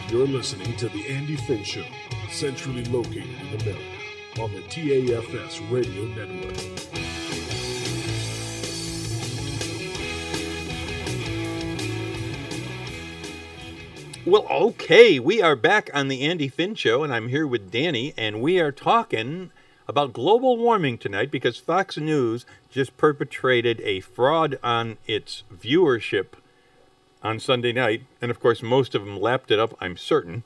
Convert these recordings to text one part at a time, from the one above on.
You're listening to The Andy Finn Show, centrally located in America, on the TAFS Radio Network. Well, okay, we are back on The Andy Finn Show, and I'm here with Danny, and we are talking about global warming tonight because Fox News just perpetrated a fraud on its viewership on Sunday night, and of course most of them lapped it up, I'm certain.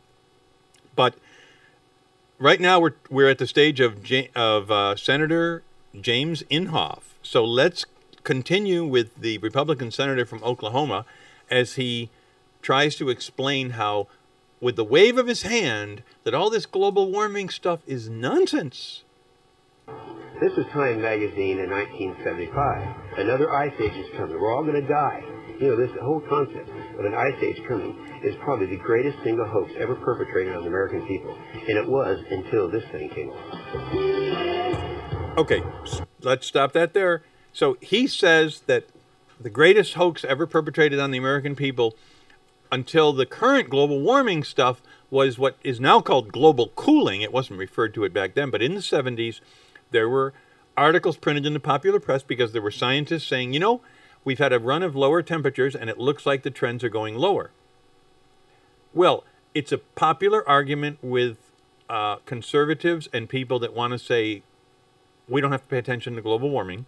But right now we're at the stage of Senator James Inhofe. So let's continue with the Republican senator from Oklahoma as he tries to explain how, with the wave of his hand, that all this global warming stuff is nonsense. This was Time magazine in 1975. Another ice age is coming. We're all going to die. You know, this whole concept of an ice age coming is probably the greatest single hoax ever perpetrated on the American people. And it was until this thing came along. Okay, let's stop that there. So he says that the greatest hoax ever perpetrated on the American people until the current global warming stuff was what is now called global cooling. It wasn't referred to it back then, but in the 70s, there were articles printed in the popular press because there were scientists saying, you know, we've had a run of lower temperatures and it looks like the trends are going lower. Well, it's a popular argument with conservatives and people that want to say we don't have to pay attention to global warming.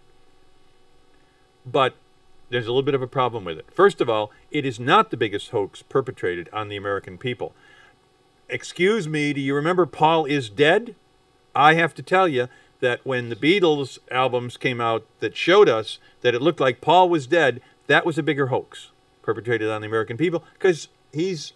But there's a little bit of a problem with it. First of all, it is not the biggest hoax perpetrated on the American people. Excuse me, do you remember Paul is Dead? I have to tell you that when the Beatles albums came out that showed us that it looked like Paul was dead, that was a bigger hoax perpetrated on the American people because he's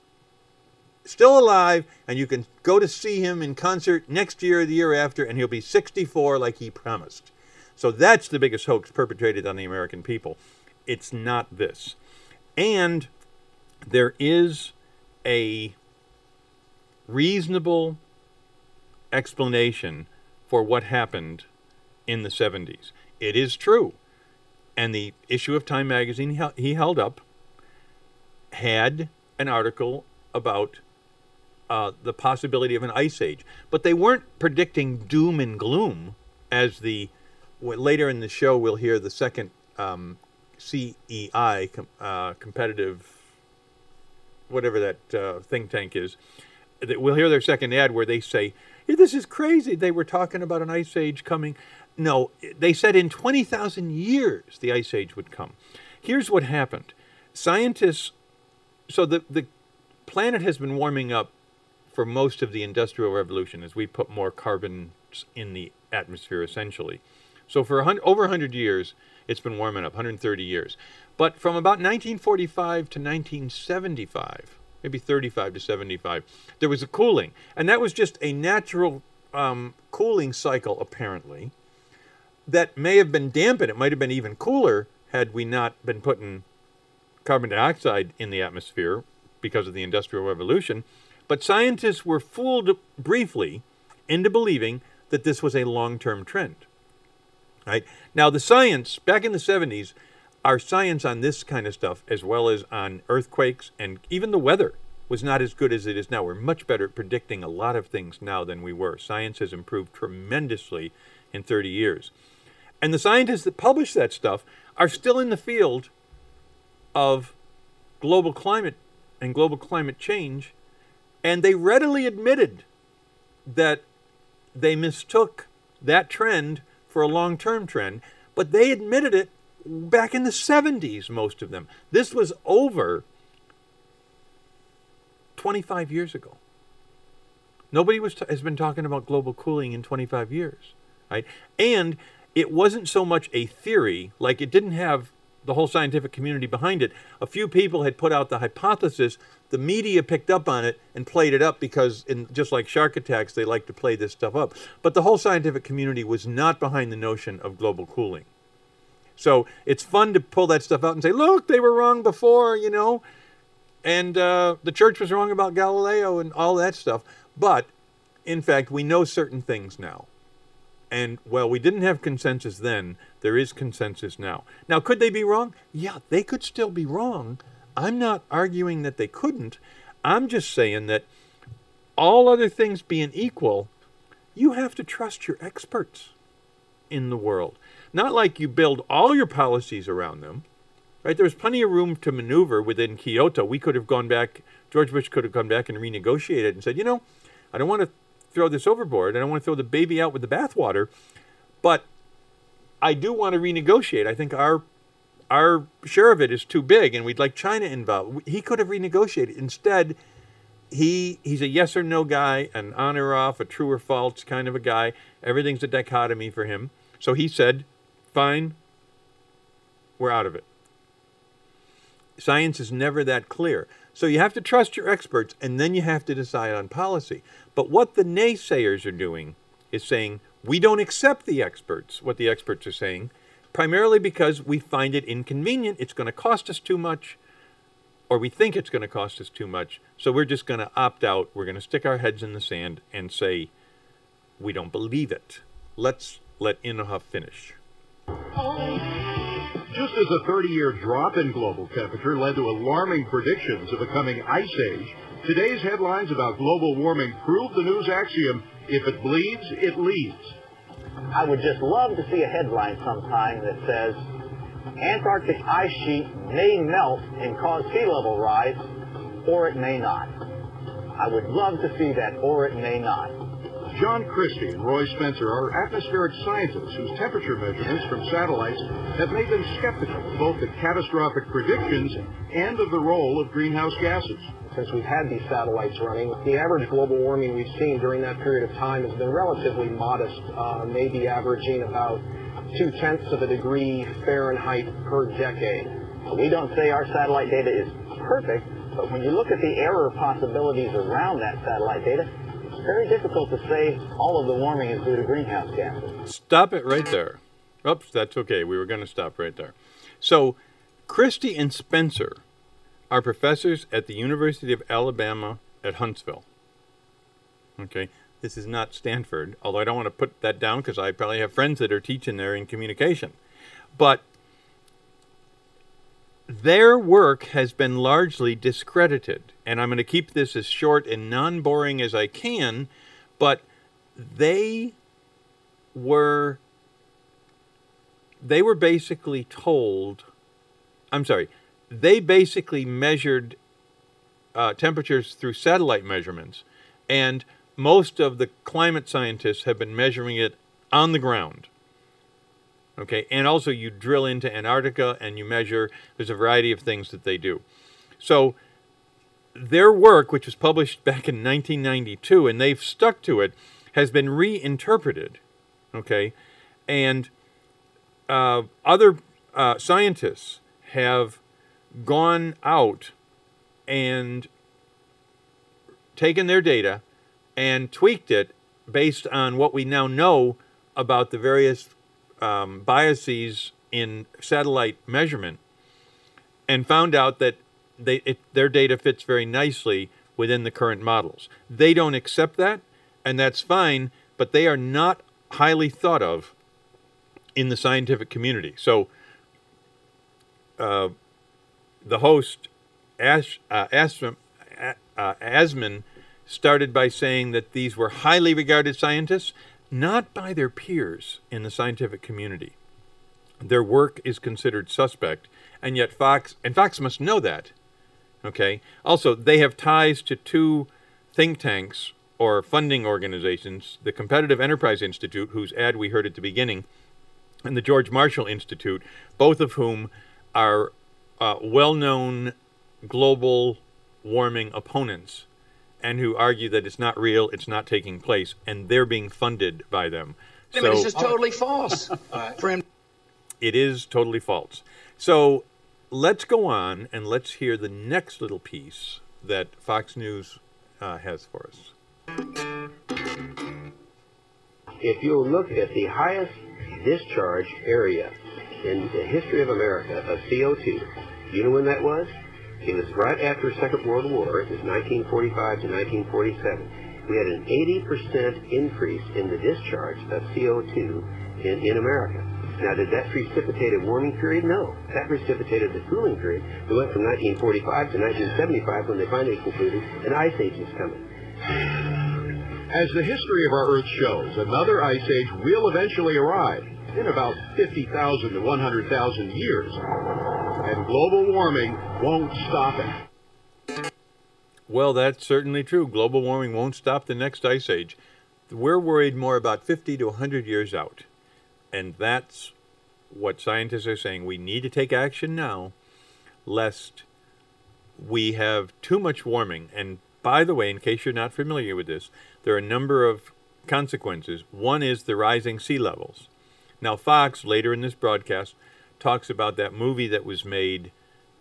still alive and you can go to see him in concert next year or the year after and he'll be 64 like he promised. So that's the biggest hoax perpetrated on the American people. It's not this. And there is a reasonable explanation for what happened in the 70s. It is true. And the issue of Time magazine he held up had an article about the possibility of an ice age. But they weren't predicting doom and gloom as later in the show we'll hear the second CEI, competitive, whatever that think tank is. We'll hear their second ad where they say, this is crazy. They were talking about an ice age coming. No, they said in 20,000 years the ice age would come. Here's what happened. Scientists, so the planet has been warming up for most of the Industrial Revolution as we put more carbon in the atmosphere, essentially. So for over 100 years, it's been warming up, 130 years. But from about 1945 to 1975, maybe 35 to 75, there was a cooling. And that was just a natural cooling cycle, apparently, that may have been dampened. It might have been even cooler had we not been putting carbon dioxide in the atmosphere because of the Industrial Revolution. But scientists were fooled briefly into believing that this was a long-term trend. Right? Now, the science, back in the 70s, our science on this kind of stuff, as well as on earthquakes and even the weather, was not as good as it is now. We're much better at predicting a lot of things now than we were. Science has improved tremendously in 30 years. And the scientists that publish that stuff are still in the field of global climate and global climate change, and they readily admitted that they mistook that trend for a long-term trend, but they admitted it back in the 70s, most of them. This was over 25 years ago. Nobody has been talking about global cooling in 25 years, right? And it wasn't so much a theory, like it didn't have the whole scientific community behind it. A few people had put out the hypothesis. The media picked up on it and played it up because, just like shark attacks, they like to play this stuff up. But the whole scientific community was not behind the notion of global cooling. So it's fun to pull that stuff out and say, look, they were wrong before, you know, and the church was wrong about Galileo and all that stuff. But, in fact, we know certain things now. And, well, we didn't have consensus then. There is consensus now. Now, could they be wrong? Yeah, they could still be wrong. I'm not arguing that they couldn't. I'm just saying that all other things being equal, you have to trust your experts in the world. Not like you build all your policies around them, right? There's plenty of room to maneuver within Kyoto. We could have gone back, George Bush could have gone back and renegotiated and said, you know, I don't want to throw this overboard. I don't want to throw the baby out with the bathwater, but I do want to renegotiate. I think our share of it is too big, and we'd like China involved. He could have renegotiated. Instead, he's a yes or no guy, an on or off, a true or false kind of a guy. Everything's a dichotomy for him. So he said, fine, we're out of it. Science is never that clear. So you have to trust your experts, and then you have to decide on policy. But what the naysayers are doing is saying, we don't accept the experts, what the experts are saying, primarily because we find it inconvenient. It's going to cost us too much, or we think it's going to cost us too much. So we're just going to opt out. We're going to stick our heads in the sand and say, we don't believe it. Let's let Inhofe finish. Just as a 30-year drop in global temperature led to alarming predictions of a coming ice age, today's headlines about global warming prove the news axiom, if it bleeds, it leads. I would just love to see a headline sometime that says, Antarctic ice sheet may melt and cause sea level rise, or it may not. I would love to see that, or it may not. John Christie and Roy Spencer are atmospheric scientists whose temperature measurements from satellites have made them skeptical of both the catastrophic predictions and of the role of greenhouse gases. Since we've had these satellites running, the average global warming we've seen during that period of time has been relatively modest, maybe averaging about 0.2 of a degree Fahrenheit per decade. We don't say our satellite data is perfect, but when you look at the error possibilities around that satellite data, it's very difficult to say all of the warming is due to greenhouse gases. Stop it right there. Oops, that's okay. We were going to stop right there. So, Christie and Spencer are professors at the University of Alabama at Huntsville. Okay, this is not Stanford, although I don't want to put that down because I probably have friends that are teaching there in communication. But their work has been largely discredited, and I'm going to keep this as short and non-boring as I can, but they were basically told, they basically measured temperatures through satellite measurements, and most of the climate scientists have been measuring it on the ground. Okay, and also you drill into Antarctica and you measure, there's a variety of things that they do. So their work, which was published back in 1992, and they've stuck to it, has been reinterpreted, okay? And other scientists have gone out and taken their data and tweaked it based on what we now know about the various biases in satellite measurement, and found out that their data fits very nicely within the current models. They don't accept that, and that's fine, but they are not highly thought of in the scientific community. So the host, Asman, started by saying that these were highly regarded scientists, not by their peers in the scientific community. Their work is considered suspect, and yet Fox must know that. Okay. Also, they have ties to two think tanks or funding organizations, the Competitive Enterprise Institute, whose ad we heard at the beginning, and the George Marshall Institute, both of whom are well-known global warming opponents, and who argue that it's not real, it's not taking place, and they're being funded by them. I mean, this is totally false. It is totally false. So let's go on and let's hear the next little piece that Fox News has for us. If you'll look at the highest discharge area in the history of America of CO2, you know when that was? It was right after the Second World War. It was 1945 to 1947. We had an 80% increase in the discharge of CO2 in America. Now, did that precipitate a warming period? No. That precipitated the cooling period. We went from 1945 to 1975 when they finally concluded an ice age is coming. As the history of our Earth shows, another ice age will eventually arrive in about 50,000 to 100,000 years. And global warming won't stop it. Well, that's certainly true. Global warming won't stop the next ice age. We're worried more about 50 to 100 years out. And that's what scientists are saying. We need to take action now, lest we have too much warming. And by the way, in case you're not familiar with this, there are a number of consequences. One is the rising sea levels. Now, Fox, later in this broadcast, talks about that movie that was made,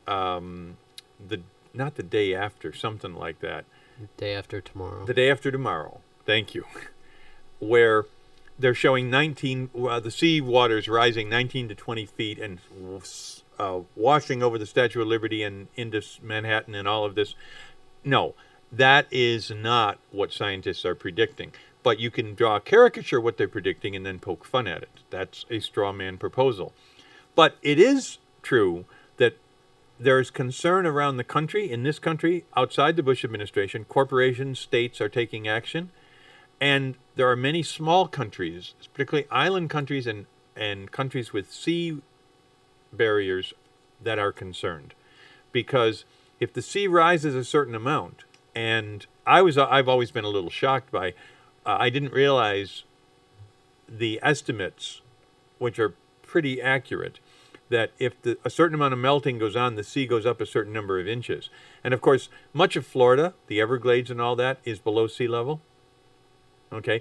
not the day after, something like that. Day After Tomorrow. The Day After Tomorrow. Thank you. Where they're showing the sea waters rising 19 to 20 feet and washing over the Statue of Liberty and into Manhattan and all of this. No, that is not what scientists are predicting. But you can draw a caricature what they're predicting and then poke fun at it. That's a straw man proposal. But it is true that there's concern around the country, in this country, outside the Bush administration. Corporations, states are taking action. And there are many small countries, particularly island countries and countries with sea barriers that are concerned. Because if the sea rises a certain amount, and I've always been a little shocked by, I didn't realize the estimates, which are pretty accurate, that if a certain amount of melting goes on, the sea goes up a certain number of inches. And of course, much of Florida, the Everglades and all that, is below sea level. Okay,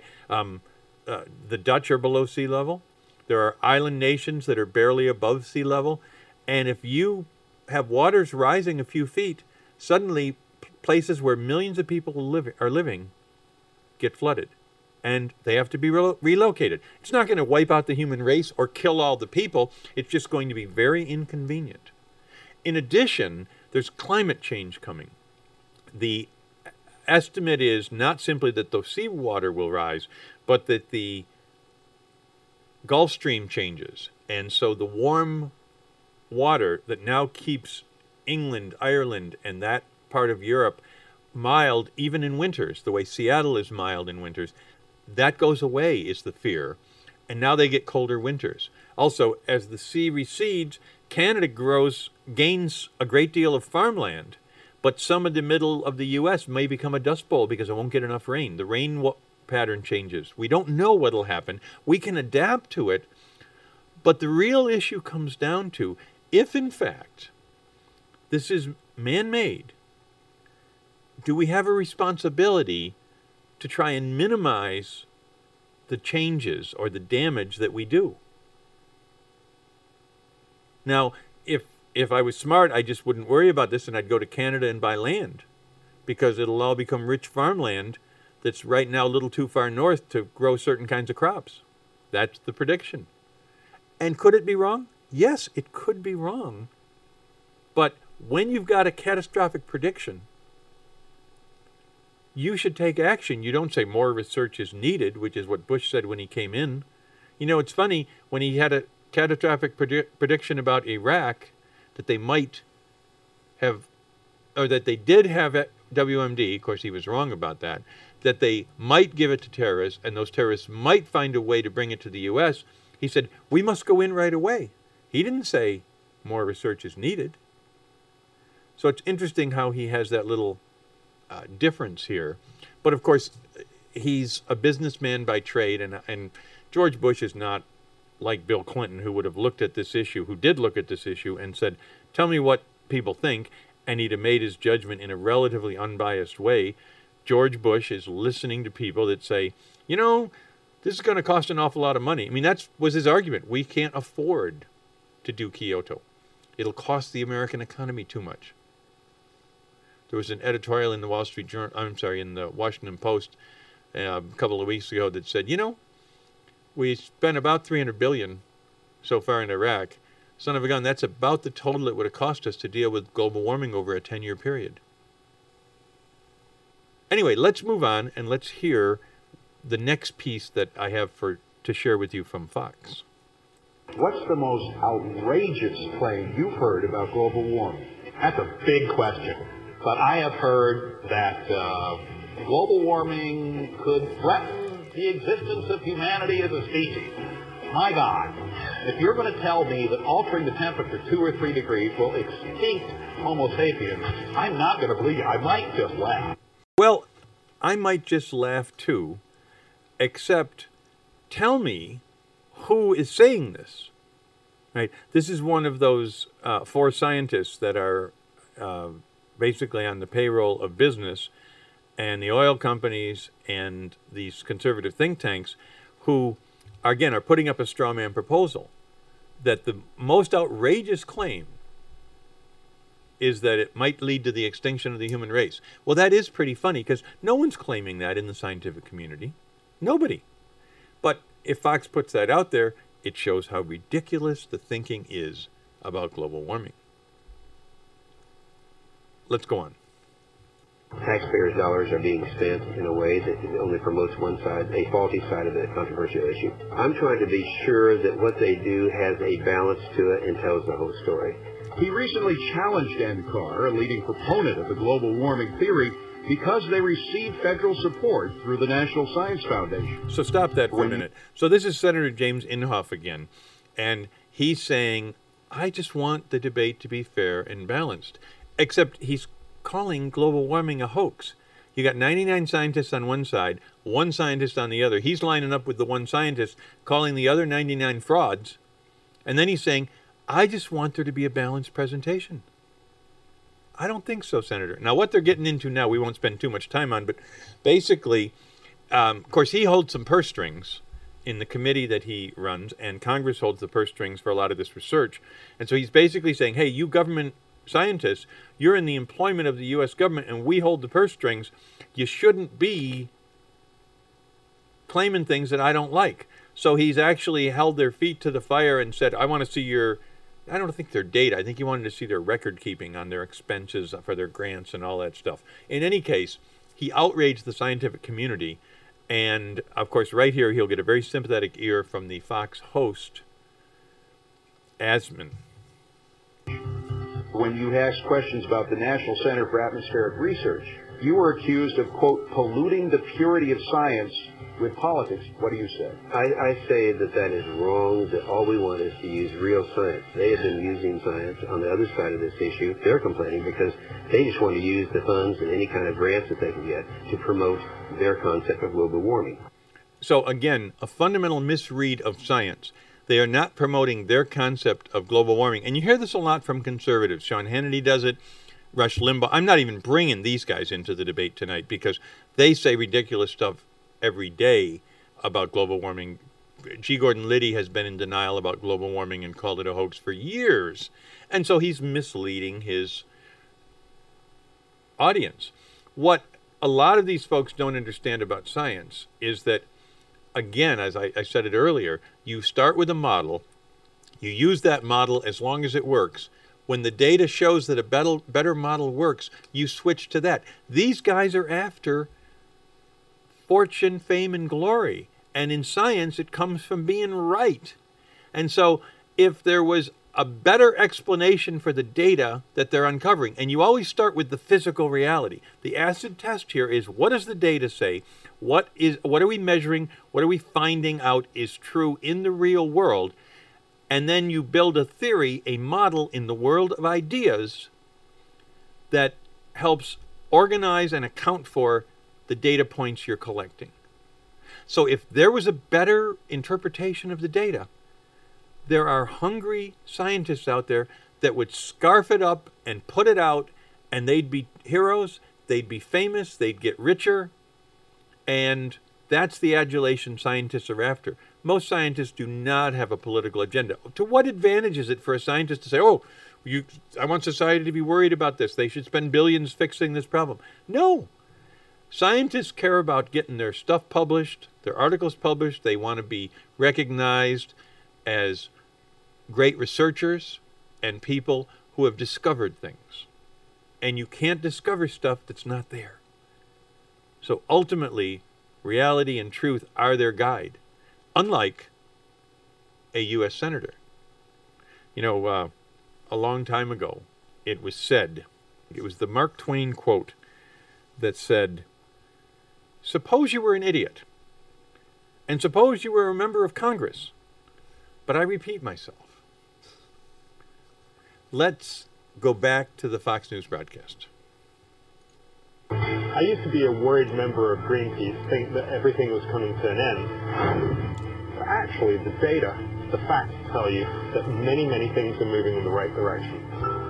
the Dutch are below sea level. There are island nations that are barely above sea level. And if you have waters rising a few feet, suddenly places where millions of people are living get flooded. And they have to be relocated. It's not going to wipe out the human race or kill all the people. It's just going to be very inconvenient. In addition, there's climate change coming. The estimate is not simply that the seawater will rise, but that the Gulf Stream changes. And so the warm water that now keeps England, Ireland, and that part of Europe mild even in winters, the way Seattle is mild in winters, that goes away is the fear. And now they get colder winters. Also, as the sea recedes, Canada gains a great deal of farmland. But some of the middle of the U.S. may become a dust bowl because it won't get enough rain. The rain pattern changes. We don't know what will happen. We can adapt to it. But the real issue comes down to, if in fact this is man-made, do we have a responsibility to try and minimize the changes or the damage that we do? Now, if I was smart, I just wouldn't worry about this and I'd go to Canada and buy land, because it'll all become rich farmland that's right now a little too far north to grow certain kinds of crops. That's the prediction. And could it be wrong? Yes, it could be wrong. But when you've got a catastrophic prediction, you should take action. You don't say more research is needed, which is what Bush said when he came in. You know, it's funny, when he had a catastrophic prediction about Iraq, that they might have, or that they did have WMD, of course he was wrong about that they might give it to terrorists, and those terrorists might find a way to bring it to the U.S., he said, we must go in right away. He didn't say more research is needed. So it's interesting how he has that little difference here. But of course, he's a businessman by trade, and George Bush is not like Bill Clinton, who would have looked at this issue, who did look at this issue and said, tell me what people think, and he'd have made his judgment in a relatively unbiased way. George Bush is listening to people that say, you know, this is going to cost an awful lot of money. I mean, that was his argument. We can't afford to do Kyoto. It'll cost the American economy too much. There was an editorial in the in the Washington Post a couple of weeks ago that said, you know, we spent about $300 billion so far in Iraq. Son of a gun, that's about the total it would have cost us to deal with global warming over a 10-year period. Anyway, let's move on and let's hear the next piece that I have to share with you from Fox. What's the most outrageous claim you've heard about global warming? That's a big question. But I have heard that global warming could threaten the existence of humanity as a species. My God, if you're going to tell me that altering the temperature 2 or 3 degrees will extinct Homo sapiens, I'm not going to believe you. I might just laugh. Well, I might just laugh too, except tell me who is saying this, right? This is one of those 4 scientists that are basically on the payroll of business and the oil companies and these conservative think tanks who, again, are putting up a straw man proposal that the most outrageous claim is that it might lead to the extinction of the human race. Well, that is pretty funny because no one's claiming that in the scientific community. Nobody. But if Fox puts that out there, it shows how ridiculous the thinking is about global warming. Let's go on. Taxpayers' dollars are being spent in a way that only promotes one side, a faulty side of the controversial issue. I'm trying to be sure that what they do has a balance to it and tells the whole story. He recently challenged NCAR, a leading proponent of the global warming theory, because they received federal support through the National Science Foundation. So stop that for a minute. So this is Senator James Inhofe again, and he's saying, I just want the debate to be fair and balanced, except he's calling global warming a hoax. You got 99 scientists on one side, 1 scientist on the other. He's lining up with the 1 scientist, calling the other 99 frauds, and then he's saying, I just want there to be a balanced presentation. I don't think so, Senator. Now, what they're getting into now, we won't spend too much time on, but basically, of course, he holds some purse strings in the committee that he runs, and Congress holds the purse strings for a lot of this research. And so he's basically saying, hey, you government scientists, you're in the employment of the U.S. government, and we hold the purse strings. You shouldn't be claiming things that I don't like. So he's actually held their feet to the fire and said, I want to see your, I don't think their data. I think he wanted to see their record keeping on their expenses for their grants and all that stuff. In any case, he outraged the scientific community. And, of course, right here, he'll get a very sympathetic ear from the Fox host, Asman. When you asked questions about the National Center for Atmospheric Research, you were accused of, quote, polluting the purity of science with politics. What do you say? I say that that is wrong, that all we want is to use real science. They have been using science on the other side of this issue. They're complaining because they just want to use the funds and any kind of grants that they can get to promote their concept of global warming. So, again, a fundamental misread of science. They are not promoting their concept of global warming. And you hear this a lot from conservatives. Sean Hannity does it. Rush Limbaugh. I'm not even bringing these guys into the debate tonight because they say ridiculous stuff every day about global warming. G. Gordon Liddy has been in denial about global warming and called it a hoax for years. And so he's misleading his audience. What a lot of these folks don't understand about science is that, again, as I said it earlier, you start with a model, you use that model as long as it works. When the data shows that a better model works, you switch to that. These guys are after fortune, fame, and glory. And in science, it comes from being right. And so if there was a better explanation for the data that they're uncovering, and you always start with the physical reality. The acid test here is, what does the data say? What are we measuring? What are we finding out is true in the real world? And then you build a theory, a model in the world of ideas that helps organize and account for the data points you're collecting. So if there was a better interpretation of the data, there are hungry scientists out there that would scarf it up and put it out, and they'd be heroes, they'd be famous, they'd get richer, and that's the adulation scientists are after. Most scientists do not have a political agenda. To what advantage is it for a scientist to say, I want society to be worried about this, they should spend billions fixing this problem? No. Scientists care about getting their stuff published, their articles published. They want to be recognized as great researchers and people who have discovered things. And you can't discover stuff that's not there. So ultimately, reality and truth are their guide. Unlike a U.S. senator. You know, a long time ago, it was said, it was the Mark Twain quote that said, "Suppose you were an idiot, and suppose you were a member of Congress, but I repeat myself." Let's go back to the Fox News broadcast. I used to be a worried member of Greenpeace, think that everything was coming to an end. But actually, the data, the facts tell you that many, many things are moving in the right direction.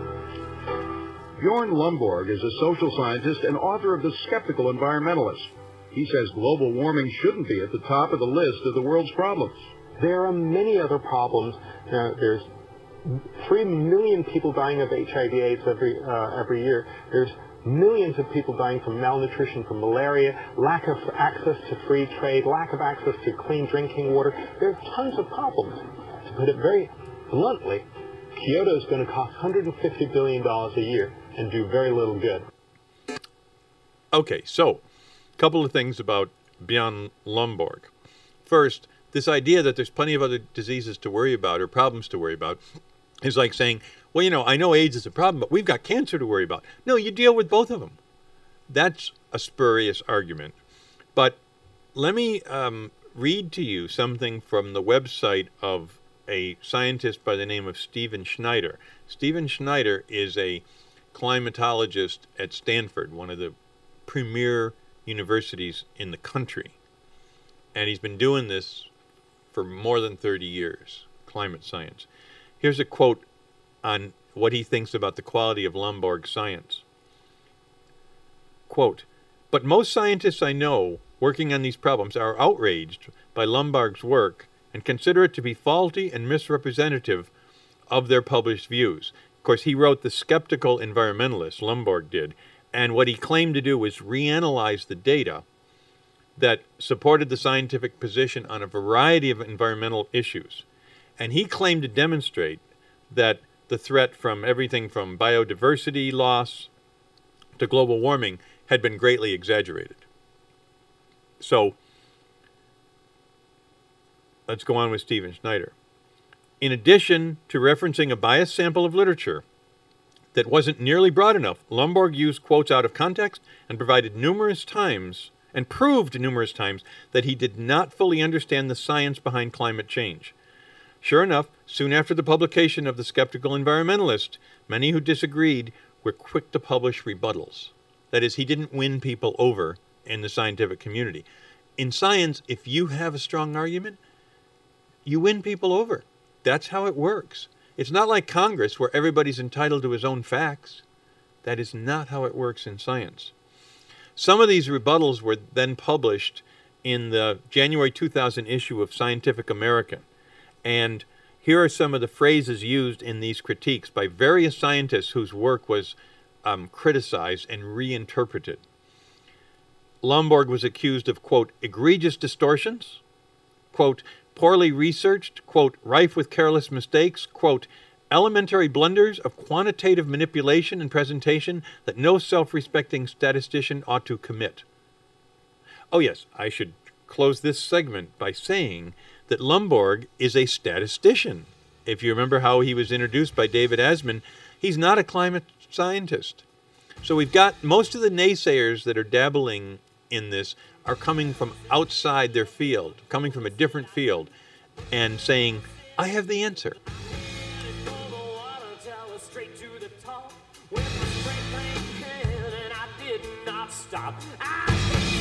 Bjorn Lomborg is a social scientist and author of The Skeptical Environmentalist. He says global warming shouldn't be at the top of the list of the world's problems. There are many other problems. There's 3 million people dying of HIV/AIDS every year. There's millions of people dying from malnutrition, from malaria, lack of access to free trade, lack of access to clean drinking water. There are tons of problems. To put it very bluntly, Kyoto is going to cost $150 billion a year and do very little good. Okay, so a couple of things about Bjorn Lomborg. First, this idea that there's plenty of other diseases to worry about or problems to worry about is like saying, well, you know, I know AIDS is a problem, but we've got cancer to worry about. No, you deal with both of them. That's a spurious argument. But let me read to you something from the website of a scientist by the name of Stephen Schneider. Stephen Schneider is a climatologist at Stanford, one of the premier universities in the country. And he's been doing this for more than 30 years, climate science. Here's a quote on what he thinks about the quality of Lomborg's science. Quote, "But most scientists I know working on these problems are outraged by Lomborg's work and consider it to be faulty and misrepresentative of their published views." Of course, he wrote The Skeptical Environmentalist, Lomborg did, and what he claimed to do was reanalyze the data that supported the scientific position on a variety of environmental issues. And he claimed to demonstrate that the threat from everything from biodiversity loss to global warming had been greatly exaggerated. So, let's go on with Stephen Schneider. In addition to referencing a biased sample of literature that wasn't nearly broad enough, Lomborg used quotes out of context and proved numerous times that he did not fully understand the science behind climate change. Sure enough, soon after the publication of The Skeptical Environmentalist, many who disagreed were quick to publish rebuttals. That is, he didn't win people over in the scientific community. In science, if you have a strong argument, you win people over. That's how it works. It's not like Congress where everybody's entitled to his own facts. That is not how it works in science. Some of these rebuttals were then published in the January 2000 issue of Scientific American. And here are some of the phrases used in these critiques by various scientists whose work was criticized and reinterpreted. Lomborg was accused of, quote, egregious distortions, quote, poorly researched, quote, rife with careless mistakes, quote, elementary blunders of quantitative manipulation and presentation that no self-respecting statistician ought to commit. Oh yes, I should close this segment by saying that Lomborg is a statistician. If you remember how he was introduced by David Asman, he's not a climate scientist. So we've got most of the naysayers that are dabbling in this are coming from outside their field, coming from a different field, and saying, I have the answer. Stop.